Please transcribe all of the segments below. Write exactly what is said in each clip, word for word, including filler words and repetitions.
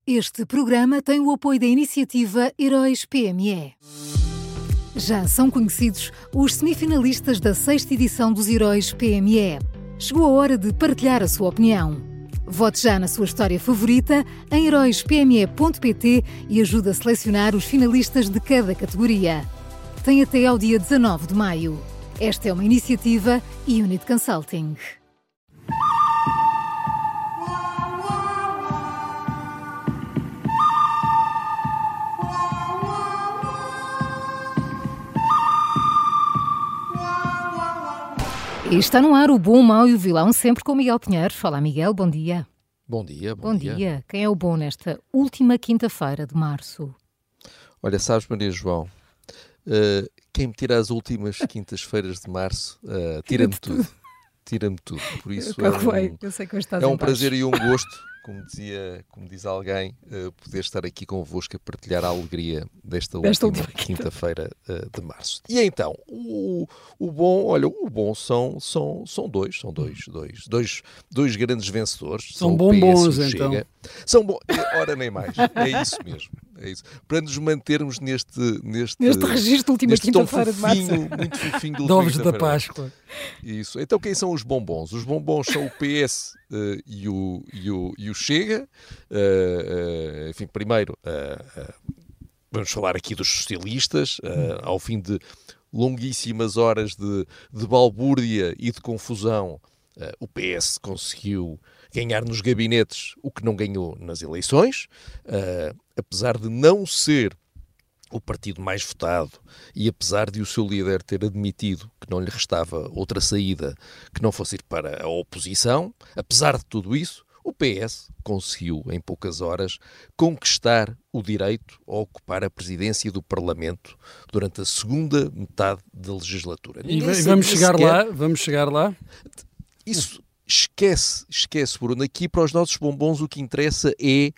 Este programa tem o apoio da iniciativa Heróis P M E. Já são conhecidos os semifinalistas da sexta edição dos Heróis P M E. Chegou a hora de partilhar a sua opinião. Vote já na sua história favorita em heróis p m e ponto p t e ajude a selecionar os finalistas de cada categoria. Tem até ao dia dezanove de maio. Esta é uma iniciativa Unit Consulting. E está no ar o Bom, o Mau e o Vilão, sempre com Miguel Pinheiro. Olá, Miguel, bom dia. Bom dia, bom, bom dia. dia. Quem é o bom nesta última quinta-feira de março? Olha, sabes, Maria João, uh, quem me tira as últimas quintas-feiras de março, uh, tira-me tudo. Tira-me tudo. Por isso é um, Eu sei que estás é um em prazer e um gosto, como, dizia, como diz alguém, uh, poder estar aqui convosco a partilhar a alegria desta, desta última, última quinta-feira uh, de março. E então, o, o bom, olha, o bom são, são, são dois, são dois, dois, dois, dois grandes vencedores. São, são bombons, então. Chega. São bons, ora nem mais, é isso mesmo. É isso. Para nos mantermos neste neste, neste registro última quinta-feira de março. Muito fofinho do Ovos da Páscoa. Isso. Então quem são os bombons? Os bombons são o P S uh, e, o, e, o, e o Chega. Uh, uh, enfim, primeiro uh, uh, vamos falar aqui dos socialistas. Uh, ao fim de longuíssimas horas de, de balbúrdia e de confusão, uh, o P S conseguiu ganhar nos gabinetes o que não ganhou nas eleições, uh, apesar de não ser o partido mais votado e apesar de o seu líder ter admitido que não lhe restava outra saída que não fosse ir para a oposição, apesar de tudo isso, o P S conseguiu, em poucas horas, conquistar o direito a ocupar a presidência do Parlamento durante a segunda metade da legislatura. E vamos chegar sequer... lá, vamos chegar lá. Isso... Esquece, esquece, Bruno. Aqui para os nossos bombons o que interessa é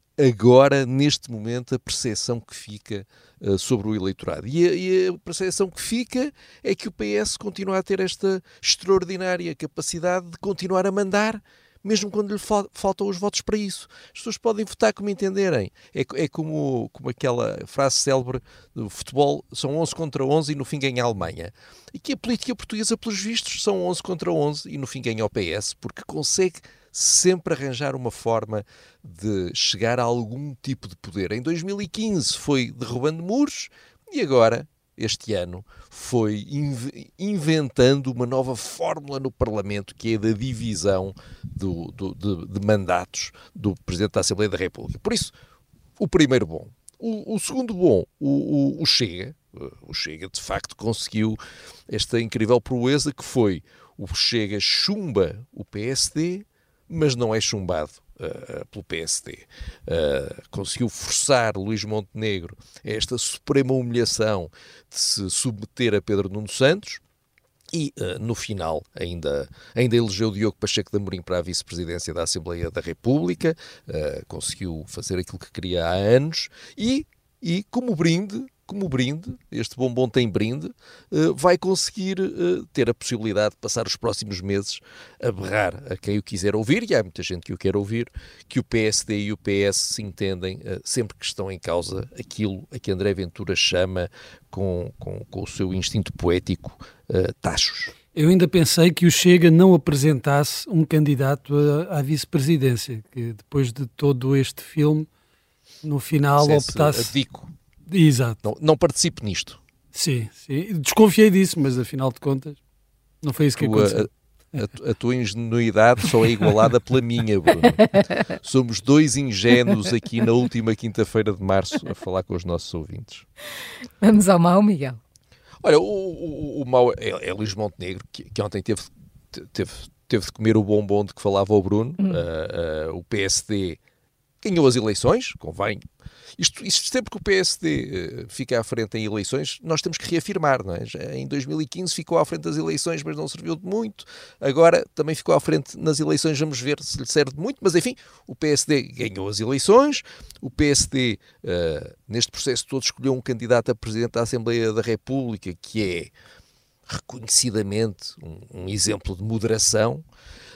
agora, neste momento, a percepção que fica uh, sobre o eleitorado. E a, e a percepção que fica é que o P S continua a ter esta extraordinária capacidade de continuar a mandar, mesmo quando lhe fal- faltam os votos para isso. As pessoas podem votar como entenderem. É, é como, como aquela frase célebre do futebol, são onze contra onze e no fim ganha a Alemanha. E que a política portuguesa, pelos vistos, são onze contra onze e no fim ganha o P S, porque consegue sempre arranjar uma forma de chegar a algum tipo de poder. Em dois mil e quinze foi derrubando muros e agora, este ano, foi inv- inventando uma nova fórmula no Parlamento, que é a da divisão do, do, de, de mandatos do Presidente da Assembleia da República. Por isso, o primeiro bom. O, o segundo bom, o, o, o Chega. O Chega, de facto, conseguiu esta incrível proeza que foi o Chega chumba o P S D, mas não é chumbado uh, pelo P S D. Uh, conseguiu forçar Luís Montenegro a esta suprema humilhação de se submeter a Pedro Nuno Santos e, uh, no final, ainda, ainda elegeu Diogo Pacheco de Amorim para a vice-presidência da Assembleia da República. Uh, conseguiu fazer aquilo que queria há anos e, e como brinde, como brinde, este bombom tem brinde, uh, vai conseguir uh, ter a possibilidade de passar os próximos meses a berrar a quem o quiser ouvir, e há muita gente que o quer ouvir, que o P S D e o P S se entendem uh, sempre que estão em causa aquilo a que André Ventura chama, com, com, com o seu instinto poético, uh, tachos. Eu ainda pensei que o Chega não apresentasse um candidato à, à vice-presidência, que depois de todo este filme, no final Dissesse, optasse... Adico. Exato. Não, não participe nisto. Sim, sim. Desconfiei disso, mas afinal de contas não foi isso que tu, aconteceu. A, a, a tua ingenuidade só é igualada pela minha, Bruno. Somos dois ingênuos aqui na última quinta-feira de março a falar com os nossos ouvintes. Vamos ao mau, Miguel. Olha, o, o, o mau é, é Luís Montenegro, que, que ontem teve, teve, teve de comer o bombom de que falava o Bruno. Hum. Uh, uh, o P S D ganhou as eleições, convém. Isto, isto sempre que o P S D uh, fica à frente em eleições, nós temos que reafirmar, não é? Já em dois mil e quinze ficou à frente das eleições, mas não serviu de muito. Agora também ficou à frente nas eleições, vamos ver se lhe serve de muito. Mas enfim, o P S D ganhou as eleições. O P S D, uh, neste processo todo, escolheu um candidato a Presidente da Assembleia da República que é reconhecidamente um, um exemplo de moderação.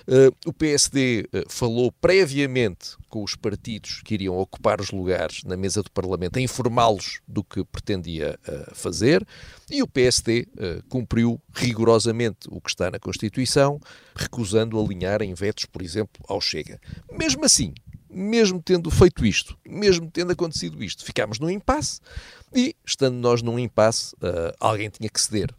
Uh, o P S D uh, falou previamente com os partidos que iriam ocupar os lugares na mesa do Parlamento, a informá-los do que pretendia uh, fazer, e o P S D uh, cumpriu rigorosamente o que está na Constituição, recusando alinhar em vetos, por exemplo, ao Chega. Mesmo assim, mesmo tendo feito isto, mesmo tendo acontecido isto, ficámos num impasse, e, estando nós num impasse, uh, alguém tinha que ceder.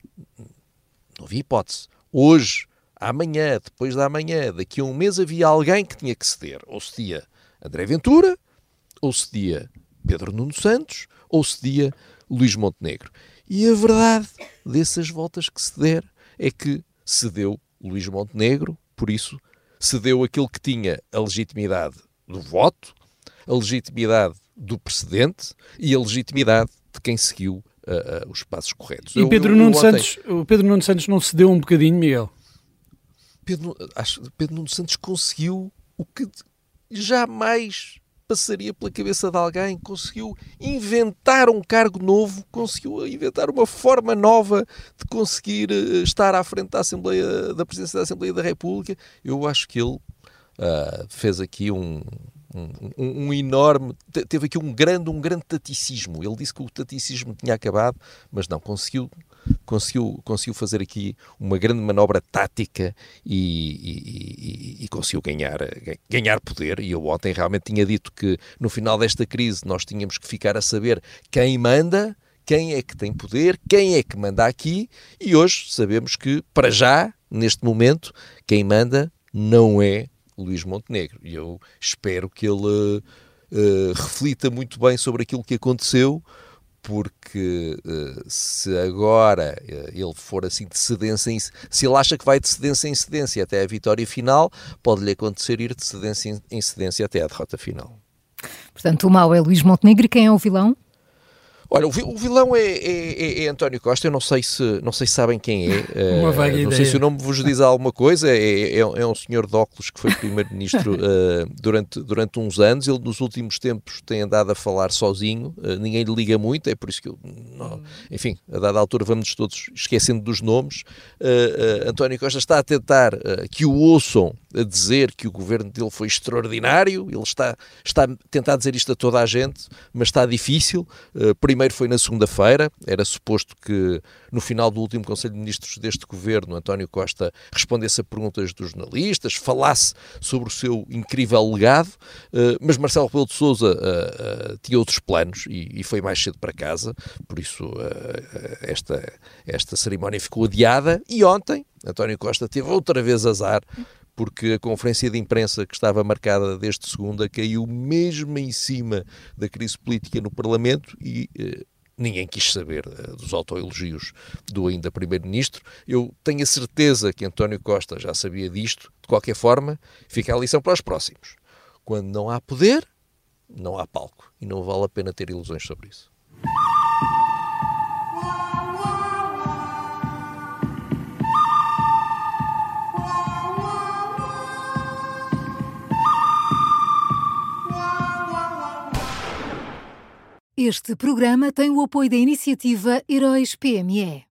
Não havia hipótese. Hoje, amanhã, depois da amanhã, daqui a um mês, havia alguém que tinha que ceder. Ou cedia André Ventura, ou cedia Pedro Nuno Santos, ou cedia Luís Montenegro. E a verdade dessas voltas que se der é que cedeu Luís Montenegro, por isso cedeu aquele que tinha a legitimidade do voto, a legitimidade do precedente e a legitimidade de quem seguiu uh, uh, os passos corretos. E Pedro, eu, eu, Nuno eu ontem... Santos, o Pedro Nuno Santos não cedeu um bocadinho, Miguel? Pedro, acho, Pedro Nuno Santos conseguiu o que jamais passaria pela cabeça de alguém, conseguiu inventar um cargo novo, conseguiu inventar uma forma nova de conseguir uh, estar à frente da Assembleia, da Presidência da Assembleia da República. Eu acho que ele uh, fez aqui um, um, um, um enorme, teve aqui um grande, um grande taticismo. Ele disse que o taticismo tinha acabado, mas não, conseguiu Conseguiu, conseguiu fazer aqui uma grande manobra tática e, e, e, e conseguiu ganhar, ganhar poder. E eu ontem realmente tinha dito que no final desta crise nós tínhamos que ficar a saber quem manda, quem é que tem poder, quem é que manda aqui, e hoje sabemos que, para já, neste momento, quem manda não é Luís Montenegro. E eu espero que ele uh, reflita muito bem sobre aquilo que aconteceu, porque uh, se agora uh, ele for assim de cedência em, se ele acha que vai de cedência em cedência até a vitória final, pode-lhe acontecer ir de cedência em, em cedência até a derrota final. Portanto, o mau é Luís Montenegro, e quem é o vilão? Olha, o vilão é, é, é António Costa. Eu não sei se, não sei se sabem quem é. Uma vaga uh, ideia. Não sei se o nome vos diz alguma coisa. É, é, é um senhor de óculos que foi primeiro-ministro uh, durante, durante uns anos. Ele nos últimos tempos tem andado a falar sozinho. Uh, ninguém lhe liga muito. É por isso que eu... Não, enfim, a dada altura vamos todos esquecendo dos nomes. Uh, uh, António Costa está a tentar uh, que o ouçam a dizer que o governo dele foi extraordinário. Ele está, está a tentar dizer isto a toda a gente, mas está difícil. Uh, primeiro foi na segunda-feira, era suposto que no final do último Conselho de Ministros deste governo, António Costa respondesse a perguntas dos jornalistas, falasse sobre o seu incrível legado, uh, mas Marcelo Rebelo de Sousa uh, uh, tinha outros planos e, e foi mais cedo para casa, por isso uh, esta, esta cerimónia ficou adiada, e ontem António Costa teve outra vez azar, porque a conferência de imprensa que estava marcada desde segunda caiu mesmo em cima da crise política no Parlamento e eh, ninguém quis saber eh, dos autoelogios do ainda Primeiro-Ministro. Eu tenho a certeza que António Costa já sabia disto. De qualquer forma, fica a lição para os próximos. Quando não há poder, não há palco. E não vale a pena ter ilusões sobre isso. Este programa tem o apoio da iniciativa Heróis P M E.